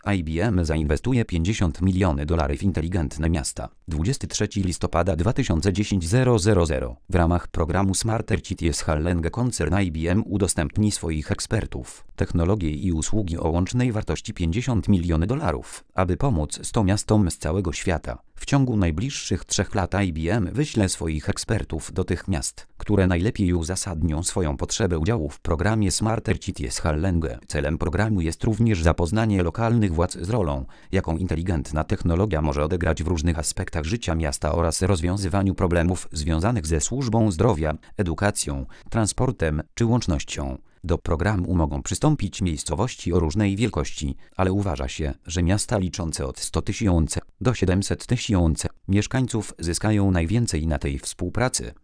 IBM zainwestuje $50 miliony w inteligentne miasta. 23 listopada 2010 000. W ramach programu Smarter Cities Challenge koncern IBM udostępni swoich ekspertów, technologie i usługi o łącznej wartości $50 milionów, aby pomóc 100 miastom z całego świata. W ciągu najbliższych 3 lat IBM wyśle swoich ekspertów do tych miast, które najlepiej uzasadnią swoją potrzebę udziału w programie Smarter Cities Challenge. Celem programu jest również zapoznanie lokalnych władz z rolą, jaką inteligentna technologia może odegrać w różnych aspektach życia miasta oraz rozwiązywaniu problemów związanych ze służbą zdrowia, edukacją, transportem czy łącznością. Do programu mogą przystąpić miejscowości o różnej wielkości, ale uważa się, że miasta liczące od 100 000 do 700 000 mieszkańców zyskają najwięcej na tej współpracy.